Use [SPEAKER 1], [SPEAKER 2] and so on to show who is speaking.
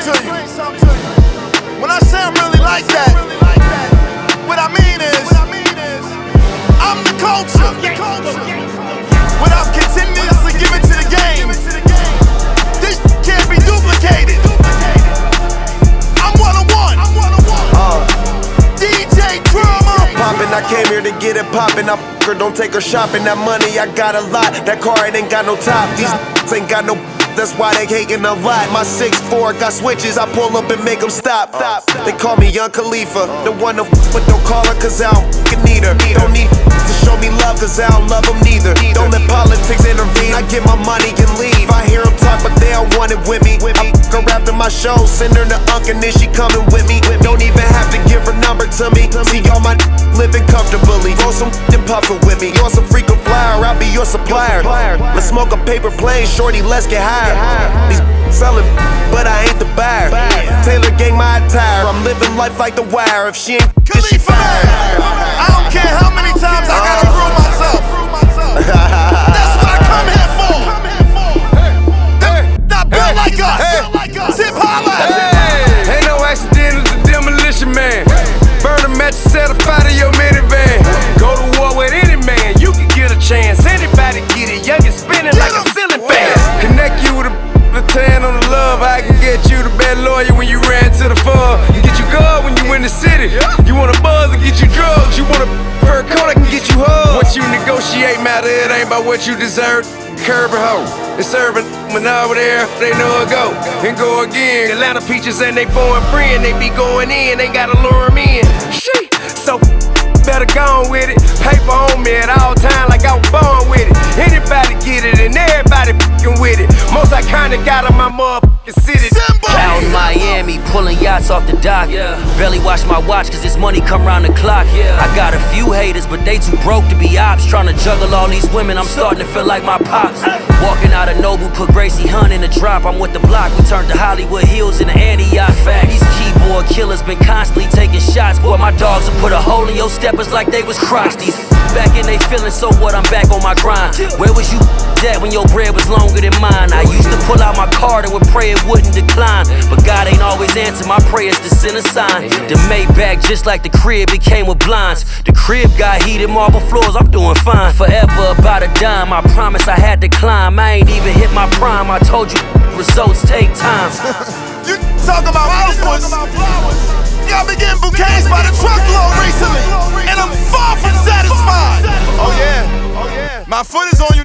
[SPEAKER 1] to you. When I say I'm really like that, what I mean is, I'm the culture. What I've continuously given to the game, this can't be duplicated. I'm one-on-one. DJ Drama.
[SPEAKER 2] Poppin', I came here to get it poppin'. I f her, don't take her shopping. That money, I got a lot. That car, it ain't got no top. These ain't got no. That's why they hatin' a lot. My 6'4" got switches, I pull up and make them stop. They call me Young Khalifa, the one to but don't call her cause I don't f***ing need her. Don't need to show me love cause I don't love them neither. Don't let politics intervene, I get my money and leave. I hear them talk but they don't want it with me. I f*** her after my show, send her to Unc and then she coming with me. Don't even have to give her number to me. See all my living comfortably. Roll some and puffin' with me. You want some frequent flyer, I'll be your supplier. Let's smoke a paper plane, shorty, let's get high. These selling, but I ain't the buyer. Taylor gang my attire. I'm living life like The Wire. If she ain't, then she fired.
[SPEAKER 1] I don't care how many times I gotta prove myself. That's what I come here for. Not built like us. Tip holla.
[SPEAKER 3] Ain't no accident, it's a demolition man. Burn a match, set a fire to your minivan. Go to war with any man, you can get a chance. Anybody get it, young and spinning like a ceiling fan. Connect you with a tan on the love. I can get you the bad lawyer when you ran to the fur. Can get you good when you in the city. You want a buzz and get you drugs. You want a fur coat, I can get you hugs. Once you negotiate matter, it ain't about what you deserve. Curb a hoe, it's serving when over there, they know it go and go again. Atlanta peaches and they foreign friend, they be going in, they gotta lure them in. Shit, so better go on with it. Paper on me at all time like I was born with it. Anybody get it and everybody f***ing with it. Most iconic out of my motherfucking city.
[SPEAKER 4] Out in Miami, pulling yachts off the dock. Barely watch my watch cause this money come round the clock. I got a few haters, but they too broke to be ops. Trying to juggle all these women, I'm starting to feel like my pops. Walking out of Noble, put Gracie Hunt in the drop. I'm with the block, we turned to Hollywood Hills in the Antioch fact. These keyboard killers been constantly taking shots. Boy, my dogs will put a hole in your steppers like they was crotch. These back in they feelin', so what, I'm back on my grind. Where was you at when your bread was longer than mine? I used to pull out my card and would pray it wouldn't decline, but God ain't always answer my prayers to send a sign. The Maybach just like the crib, it came with blinds. The crib got heated marble floors, I'm doing fine. Forever about a dime, I promise I had to climb. I ain't even hit my prime, I told you results take time.
[SPEAKER 1] You talk about flowers. Y'all been getting bouquets by the truckload recently, and I'm far from satisfied. Oh yeah, my foot is on you